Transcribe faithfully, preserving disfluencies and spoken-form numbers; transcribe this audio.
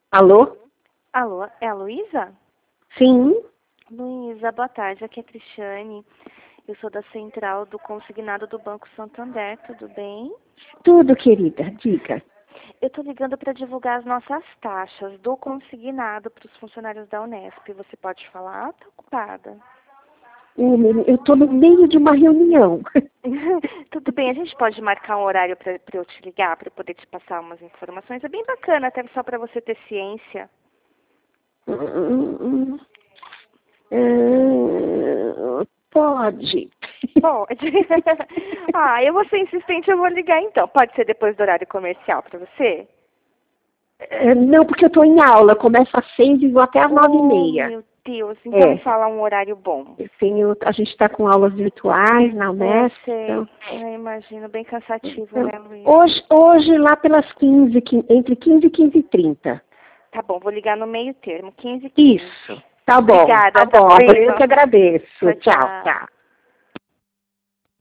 Alô? Alô, é a Luísa? Sim. Luísa, boa tarde. Aqui é a Cristiane. Eu sou da central do consignado do Banco Santander, tudo bem? Tudo, querida, diga. Eu estou ligando para divulgar as nossas taxas do consignado para os funcionários da Unesp. Você pode falar? Estou ocupada. Eu estou no meio de uma reunião. Tudo bem, a gente pode marcar um horário para eu te ligar, para eu poder te passar umas informações. É bem bacana, até só para você ter ciência. Hum, hum, pode. Pode. Ah, eu vou ser insistente, eu vou ligar então. Pode ser depois do horário comercial para você? É, não, porque eu estou em aula. Começa às seis e vou até às nove e Oh, meia. meu Deus. Então É. me fala um horário bom. Eu tenho, a gente está com aulas virtuais na Eu Unesp. sei. Então, Eu imagino. Bem cansativo, então, né, Luiz? hoje, hoje, lá pelas quinze, quin- entre quinze e quinze e trinta. Tá bom, vou ligar no meio termo. quinze e quinze. Isso. Tá bom, Obrigada. tá bom. Eu Beijo. que agradeço. Tchau, Tchau, tchau. tchau.